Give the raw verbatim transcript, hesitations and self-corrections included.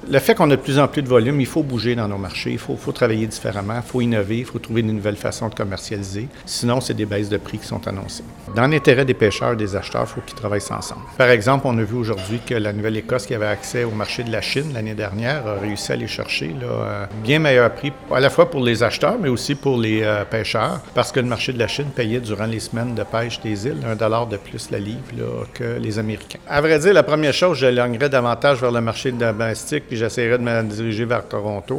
Le fait qu'on a de plus en plus de volume, il faut bouger dans nos marchés, il faut, faut travailler différemment, il faut innover, il faut trouver de nouvelles façons de commercialiser. Sinon, c'est des baisses de prix qui sont annoncées. Dans l'intérêt des pêcheurs et des acheteurs, il faut qu'ils travaillent ensemble. Par exemple, on a vu aujourd'hui que la Nouvelle-Écosse, qui avait accès au marché de la Chine l'année dernière, a réussi à aller chercher là, un bien meilleur prix, à la fois pour les acheteurs, mais aussi pour les euh, pêcheurs, parce que le marché de la Chine payait durant les semaines de pêche des îles un dollar de plus la livre là, que les Américains. À vrai dire, la première chose, je lorgnerais davantage vers le marché domestique, puis j'essaierais de me diriger vers Toronto.